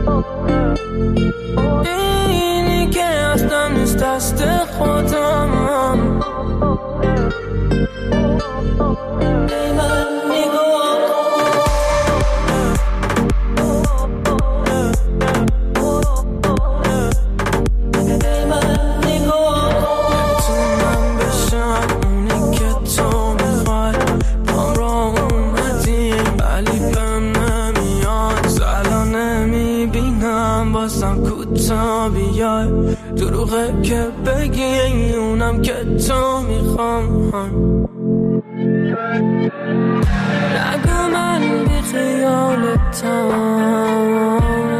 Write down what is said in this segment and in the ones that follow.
اینی که هستم نیست دست خودم. دروغه که بگی اونم که تو میخوام. نگو من بی خیالتم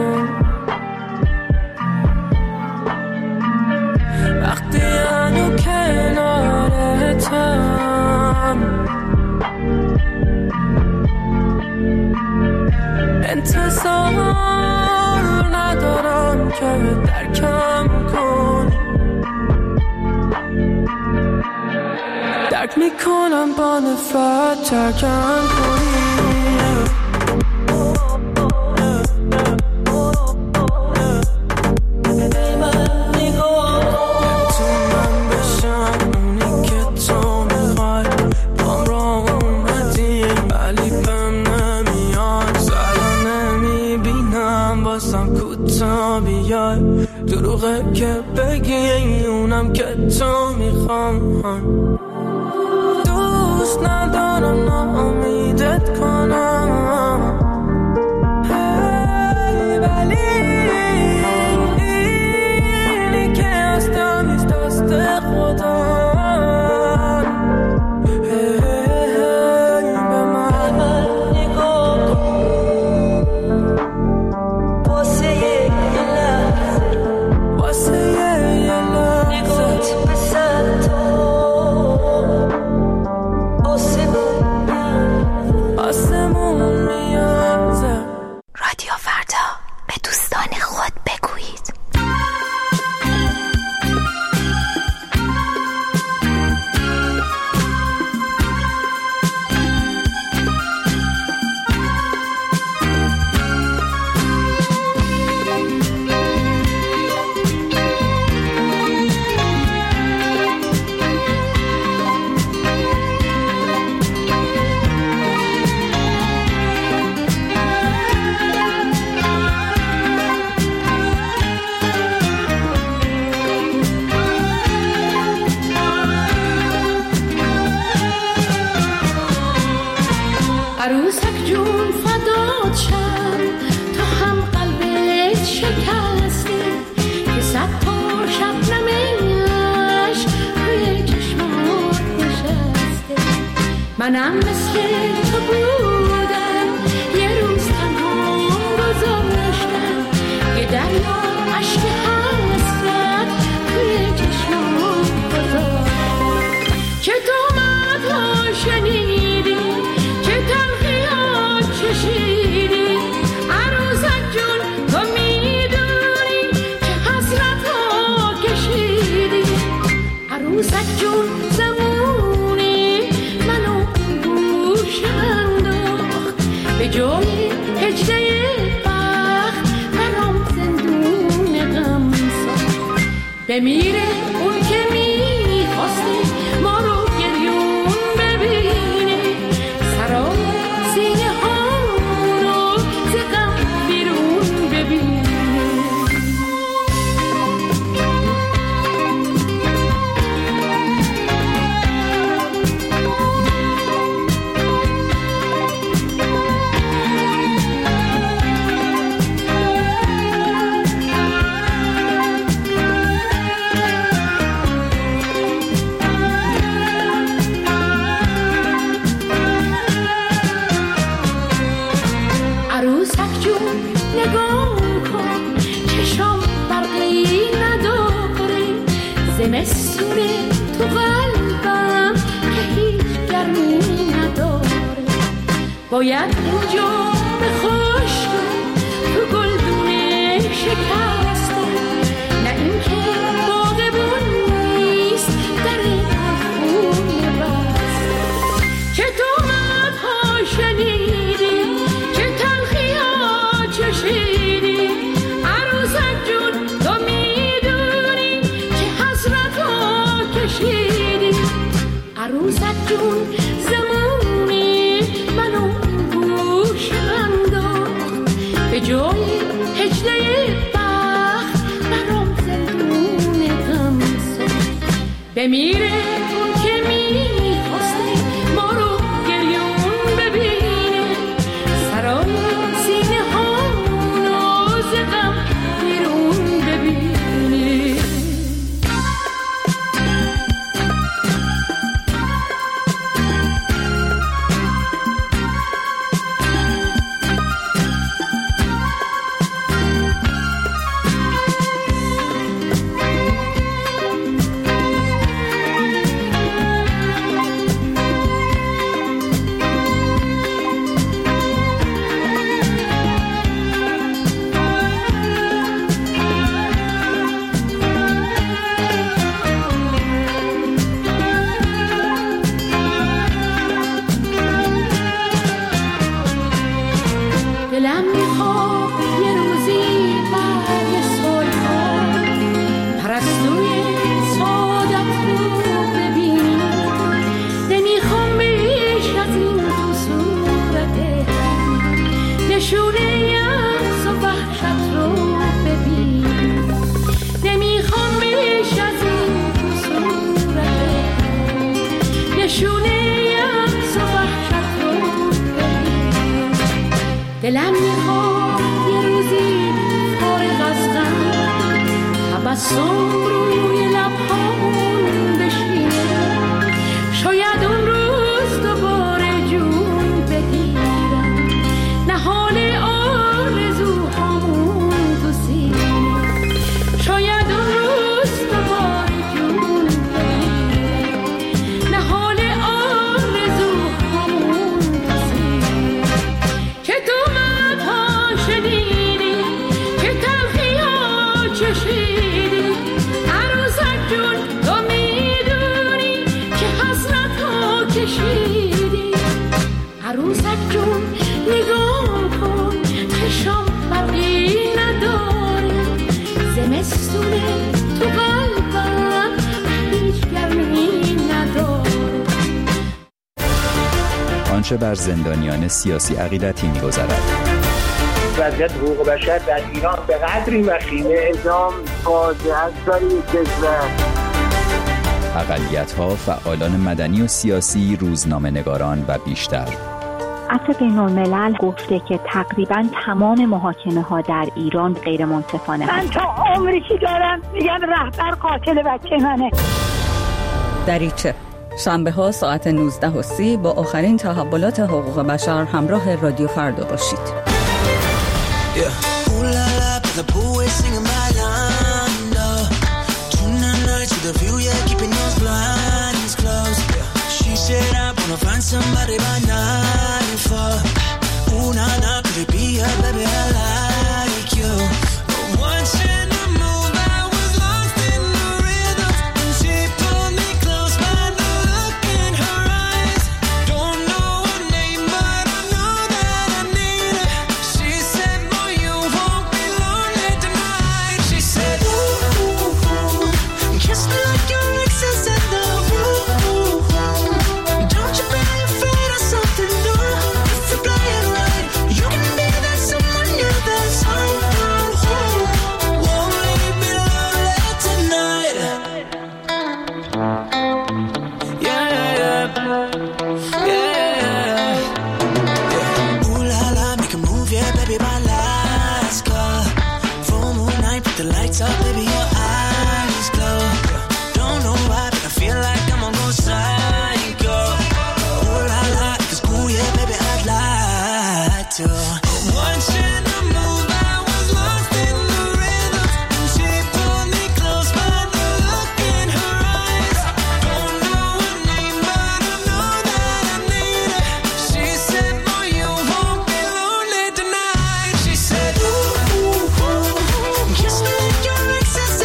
وقتی هنو کنارتم. انتظار ندارم که درکم کنی، درک میکنم با نفرت ترکم کنی. دروغه که بگی اونم که تو میخوام. دوست ندارم ناامیدت کنم، ولی اینی که هستم نیست دست خودم. منم مثل تو بودم، یه روز تنها گذاشتم، یه دریا عشق حسرت توی چشمام گذاشتم. چه تومت‌ها شنیدی، چه تلخی‌ها چشیدی، عروسک جون تو میدونی چه حسرت‌ها کشیدی. عروسک جون به جای هجده بخت برام زندون غم ساخت. بمیره اون که میخواسته ما رو گریون ببینه، سرای سینه ها رو ز غم بیرون ببینه. زمستونه تو قلبم که هیچ گرمی نداره، باید اینجا به خشک تو گلدونه شکسته، نه اینکه باغبون نیست در خونه بسته. چه تومت‌ها شنیدی، چه تلخی‌ها چشیدی، جون زمانی منو گوش انداخت به جای هجله بخت برام زندون غم ساخت بمیره اون که میخواسته ما رو گریون ببینه سرای سینه ها ناز غم بیرون ببینه دلم میخواد یه روزی برگ صلح‌ها پرستوی سعادت رو ببینم نمیخوام بیش از این تو صورته نشونه یأس و وحشت رو ببینم نمیخوام بیش از این تو صورته نشونه یأس و وحشت رو ببینم دلم میخواد یه روزی فارغ از غم تبسم روی لبهامون بشینه شاید اون روز دوباره جون بگیرم نهال آرزوهامون تو سینه شاید اون روز دوباره جون بگیرم نهال آرزوهامون تو سینه که تو چشیدی عروسک جون تو میدونی که حسرت ها کشیدی عروسک جون نگاه کن چشام برقی نداره زمستونه تو قلبم هیچ گرمی نداره آنچه بر زندانیان سیاسی عقیدتی می‌گذرد وضعیت حقوق بشر در ایران به قدری وخیمه اعدام فاجعه است برای کشور اقلیت‌ها، فعالان مدنی و سیاسی، روزنامه‌نگاران و بیشتر. عفو بین‌الملل گفته که تقریباً تمام محاکمه‌ها در ایران غیر منصفانه من تا عمری که دارم میگم رهبر قاتل بچه منه. دریچه شنبه‌ها ساعت 19:30 با آخرین تحولات حقوق بشر همراه رادیو فردا باشید. The pool is singing my line, no. Tonight nights with a view, yeah, keeping those blinds closed. She said I wanna find somebody by 9 to 4. Ooh, nah, nah, could it be her, baby, I like you. But once in the mood, I was lost in the rhythm. And she pulled me close by the look in her eyes. Don't know her name, but I know that I need her. She said, boy, you won't be lonely tonight. She said, ooh, kiss me like your ex is in the room. Don't you be afraid of something new. If you play it right, you can be that someone new that's home. Won't leave me lonely tonight. Yeah, yeah, yeah, yeah. Ooh la la, make a move, yeah, baby, my last call. Full moon night, put the lights up, baby, your eyes glow. Don't know why, but I feel like I'm gonna go psycho. Ooh la la, if it's cool, yeah, baby, I'd like to. Once in the mood, I was lost in the rhythm. And she pulled me close by the look in her eyes. Don't know her name, but I know that I need her. She said, boy, you won't be lonely tonight. She said, ooh, kiss me like your ex is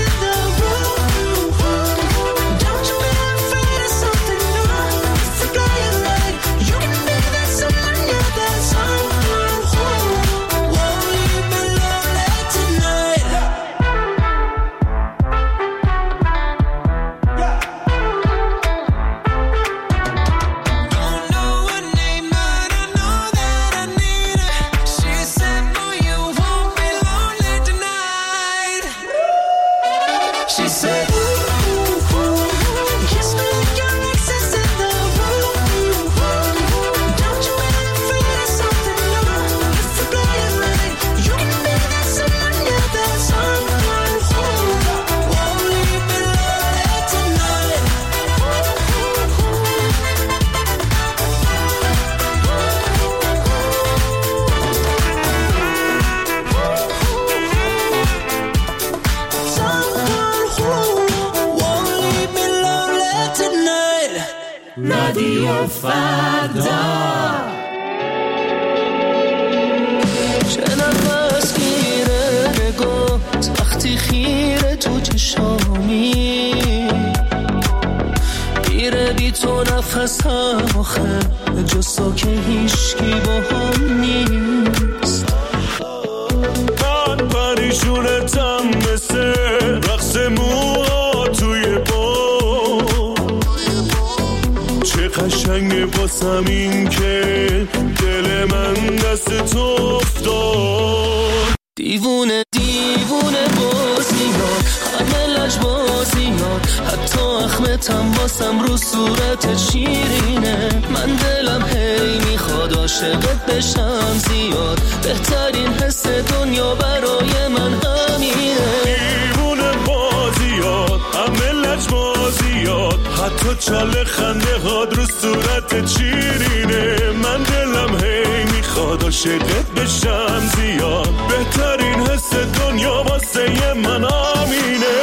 فردا. چه نفس گیره نگات وقتی خیره تو چشامی، میره بی تو نفسم آخه جز تو که هیچکی با هم نیست. من پریشونتم مثل رقص موها توی چه قشنگه باسم این که دل من دست تو افتاد. دیوونه دیوونه بازیات، همه لجبازیات، حتی اخمتم باسم رو صورت شیرینه. من دلم هی میخواد عاشقت بشم زیاد، بهترین حس دنیا برای من همینه. دیوونه بازیات، همه لجبازیات، حتی چاله خنده هاد رو صورت شیرینه. من دلم هی میخواد عاشقت بشم زیاد، بهترین حس دنیا واسه من همینه.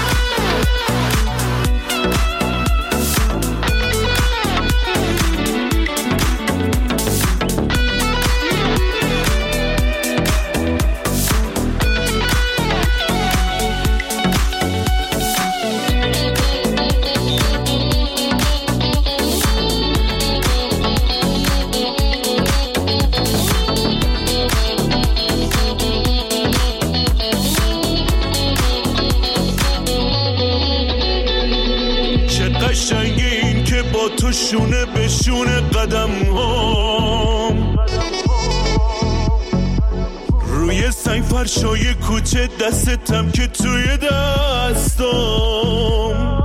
قشنگین که با تو شونه به شونه قدم هم روی سنگ فرشای کوچه دستم که توی دستم.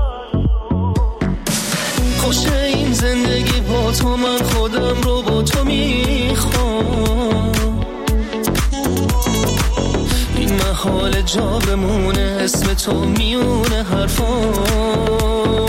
خوشه این زندگی با تو، من خودم رو با تو میخوام. این محال جا بمونه اسم تو میونه حرفام.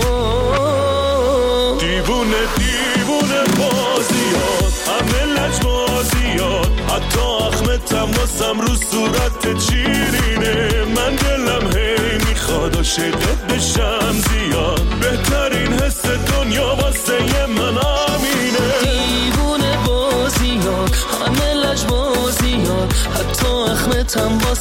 دیوونه دیوونه بازیات، همه لجبازیات، حتی اخمتم واسم رو صورت شیرینه. من دلم هی میخواد عاشقت بشم زیاد، بهترین حس دنیا واسه من همینه. دیوونه بازیات، همه لجبازیات، حتی اخمتم واسم